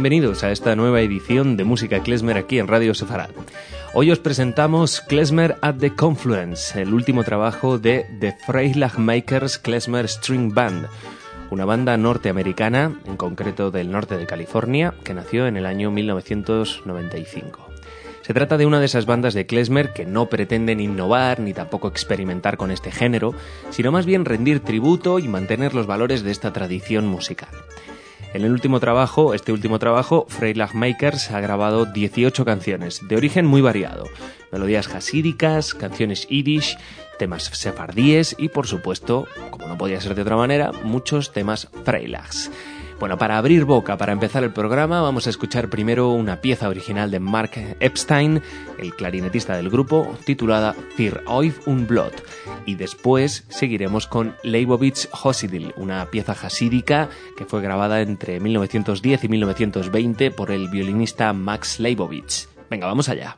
bienvenidos a esta nueva edición de Música Klezmer aquí en Radio Sefarad. Hoy os presentamos Klezmer at the Confluence, el último trabajo de The Freilighmakers Klezmer String Band, una banda norteamericana, en concreto del norte de California, que nació en el año 1995. Se trata de una de esas bandas de klezmer que no pretenden innovar ni tampoco experimentar con este género, sino más bien rendir tributo y mantener los valores de esta tradición musical. En este último trabajo, Freilighmakers ha grabado 18 canciones, de origen muy variado. Melodías hasídicas, canciones yiddish, temas sefardíes y, por supuesto, como no podía ser de otra manera, muchos temas Freilighs. Bueno, para abrir boca, para empezar el programa, vamos a escuchar primero una pieza original de Mark Epstein, el clarinetista del grupo, titulada Für euch und Blut. Y después seguiremos con Leibowitz Hosidil, una pieza hasídica que fue grabada entre 1910 y 1920 por el violinista Max Leibowitz. Venga, vamos allá.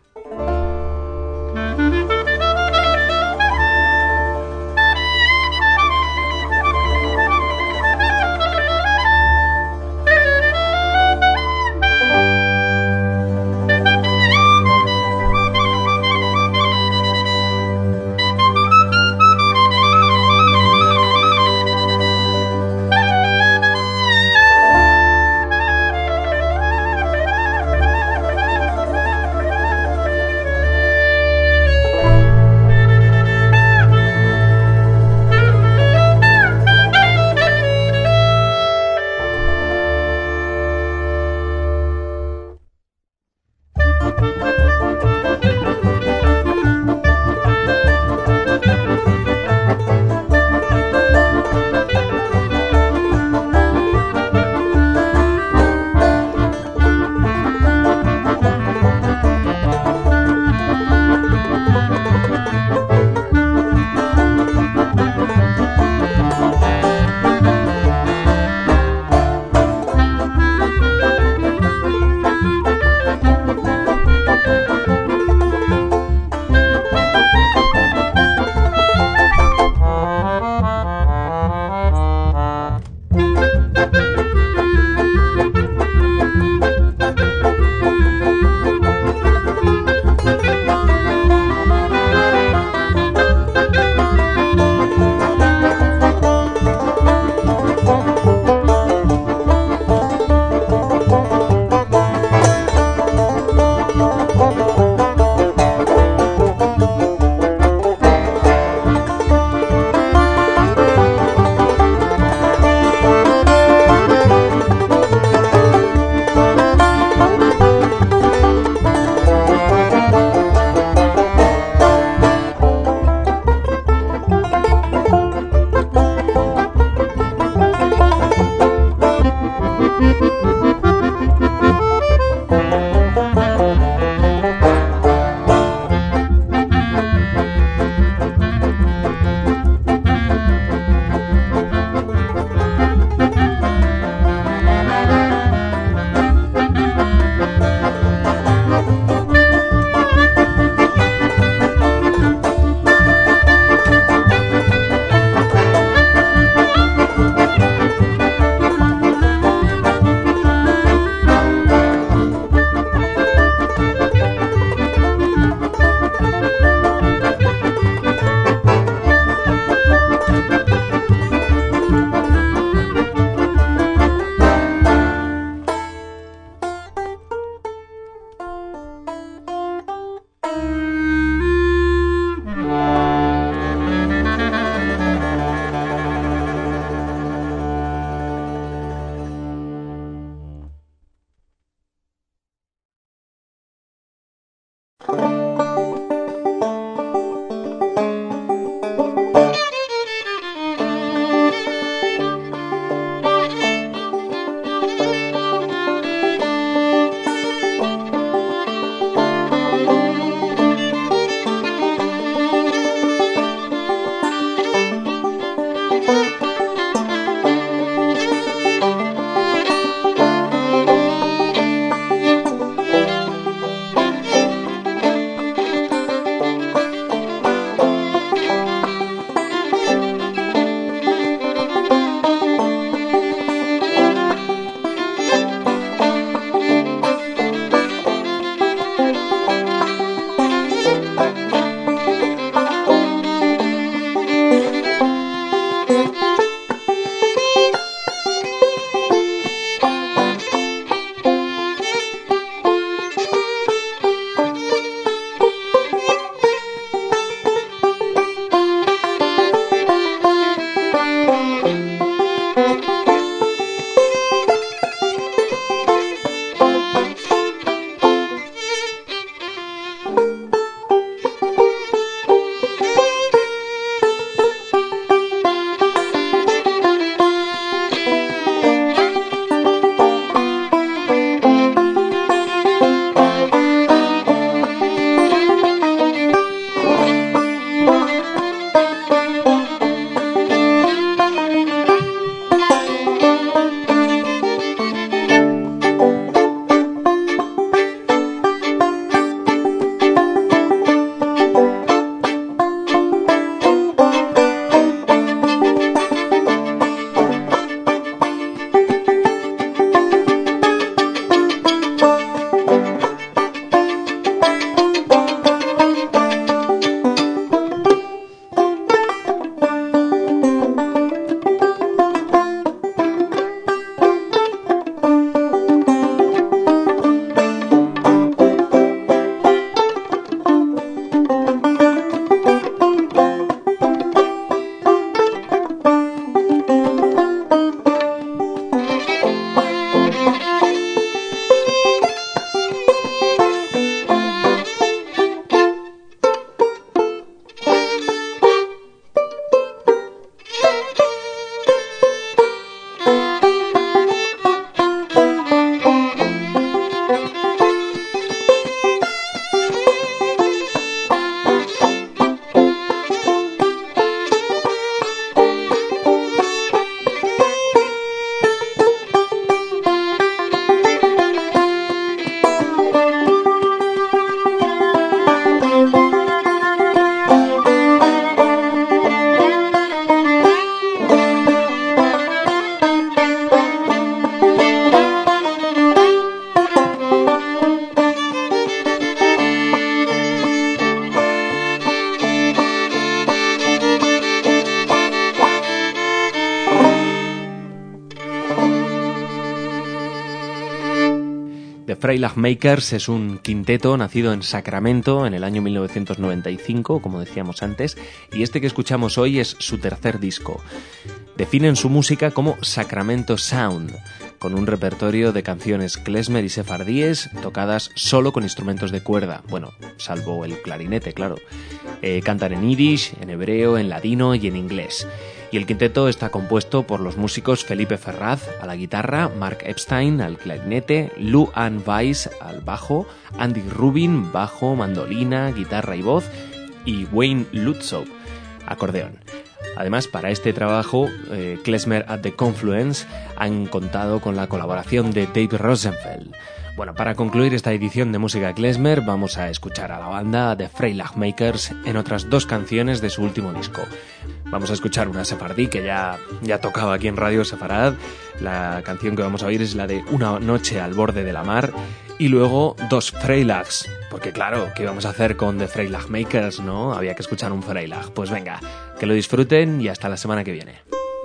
Freilachmakers es un quinteto nacido en Sacramento en el año 1995, como decíamos antes, y este que escuchamos hoy es su tercer disco. Definen su música como Sacramento Sound, con un repertorio de canciones klezmer y sefardíes tocadas solo con instrumentos de cuerda, bueno, salvo el clarinete, claro. Cantan en yiddish, en hebreo, en ladino y en inglés. Y el quinteto está compuesto por los músicos Felipe Ferraz a la guitarra, Mark Epstein al clarinete, Lou Ann Weiss al bajo, Andy Rubin, bajo, mandolina, guitarra y voz, y Wayne Lutzow, acordeón. Además, para este trabajo, Klezmer at the Confluence han contado con la colaboración de Dave Rosenfeld. Bueno, para concluir esta edición de Música Klezmer, vamos a escuchar a la banda de Freilachmakers en otras dos canciones de su último disco. Vamos a escuchar una sefardí que ya tocaba aquí en Radio Sefarad. La canción que vamos a oír es la de Una noche al borde de la mar. Y luego dos Freilachs, porque claro, ¿qué íbamos a hacer con The Freilachmakers, no? Había que escuchar un Freilach. Pues venga, que lo disfruten y hasta la semana que viene.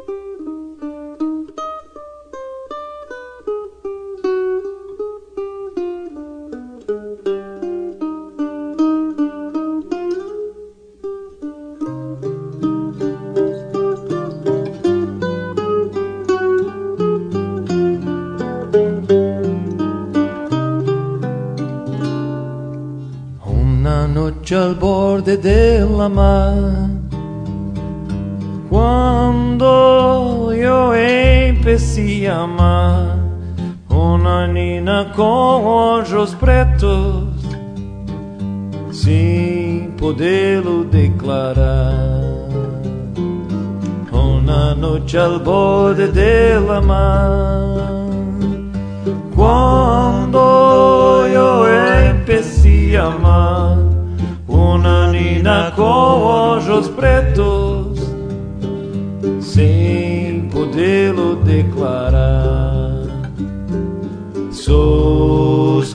Al borde de la mar, cuando yo empecé a amar una niña con ojos pretos, sin poderlo declarar. Una noche al borde de la mar, cuando yo empecé a amar una niña con ojos pretos, sin poderlo declarar. Sos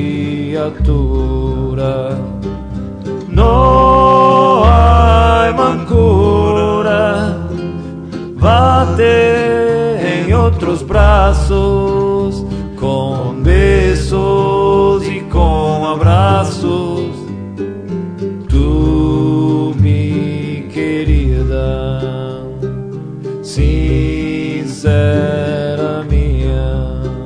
criatura, no hay mancura, bate en otros brazos, con besos y con abrazos. Tú, mi querida, sincera mía.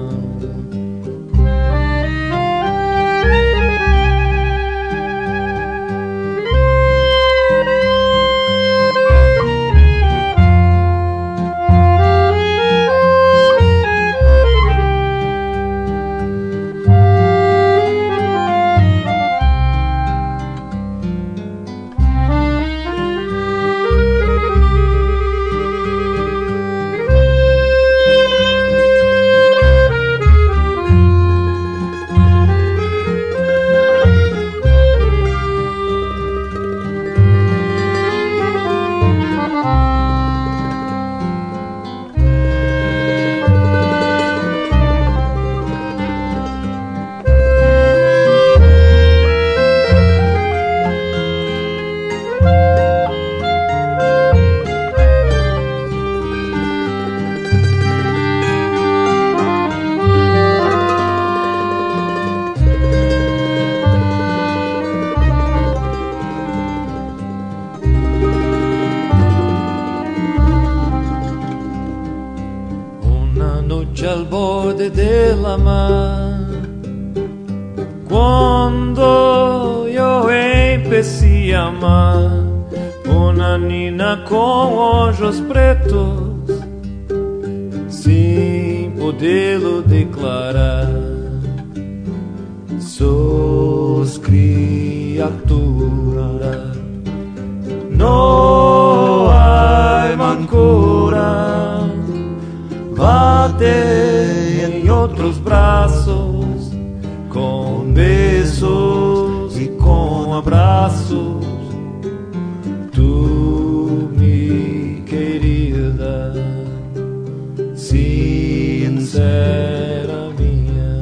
Al borde de la mar, cuando yo empecé a amar una niña con ojos pretos, sin poderlo declarar. Sos criatura, no hay mancura, bate en otros brazos, con besos y con abrazos. Tú, mi querida, sincera mía.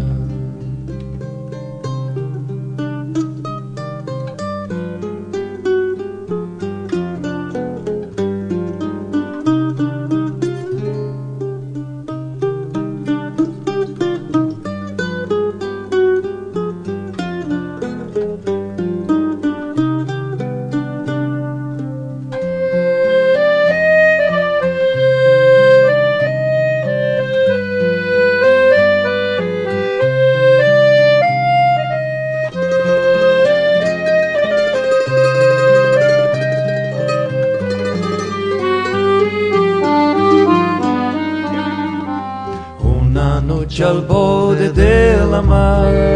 la mar.